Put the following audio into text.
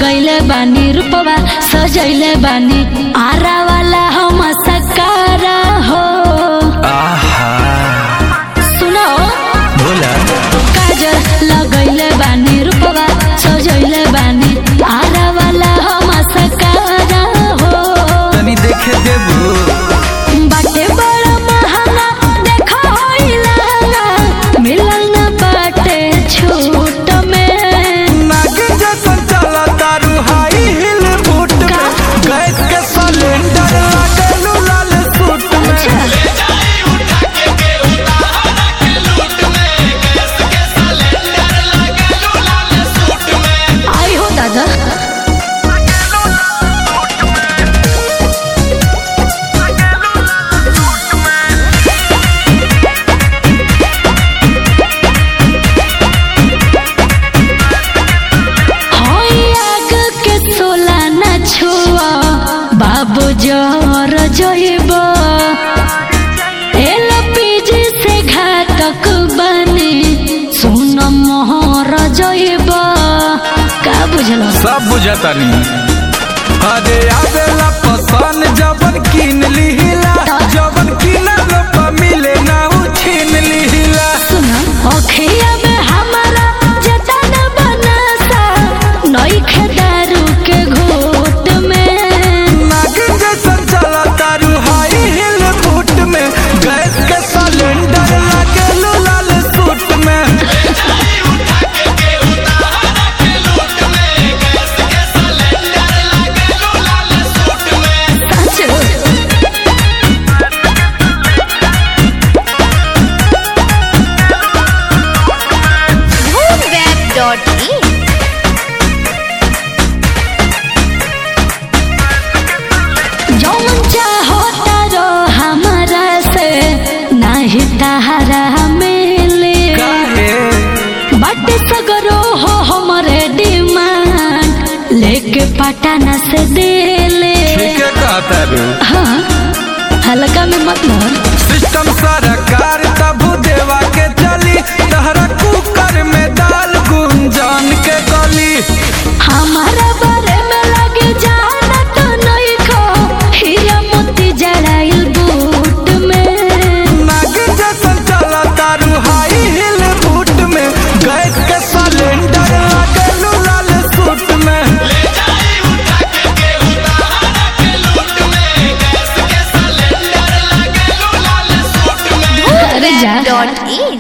लगैले बानी रूपवा सजैले बानी आरा वाला हम सकारा हो। सुनो बोला काजल लगैले बानी रूपवा सजैले बानी आरा वाला हम सकारा हो। तनी देखे देबू बाटे बड़ा महंगा देखो होइला मिलल न बाटे छूट में। नागिन जैसन चला तारू हाई हिल बूट में गैस के सिलेंडर लागेलू लाल सूट में। ले जाई उठा के उतारा के लूट में गैस के सिलेंडर लागेलू लाल सूट में। आई हो दादा बाबू जर जइब एलपीजी से घातक बने सुन मोहर जइब का बुझल सब बुझतानी अरे आवेला पसंद जबन किन लिहिला जबन किनल पे मिले ना उ छीन लिहिला। सुन अखिया में हमारा जतन बनसा नई खेदारू के घोट में। नागिन जैसन चला तारू हाई हिल बूट में गैस के सिलेंडर लागेलू लाल सूट में। ले जाई उठा के उतारा के लूट में गैस के सिलेंडर लागेलू लाल सूट में। Moonweb.in जौन चाहो तारो हमारा से नाही तहरा मिले काहे बट सगरो हो हमरे डिमांड लेके पटना से देले। ठीक है कहता रू हाँ हल्का में मतलब सिस्टम सरकार तबू देवा के चली तहरा कुकर में दाल गुंजान के गली। हमारा बारे में लगे जाना तो नहीं खो हीरा मोती जड़ाइल बूट में। नागिन जैसन चला तारू हाई हिल बूट में गैस के सिलेंडर लागेलू लाल सूट में। ले जाई उठा के उतारा के लूट में गैस के सिलेंडर लागेलू लाल सूट में। अरे जा Moonweb.in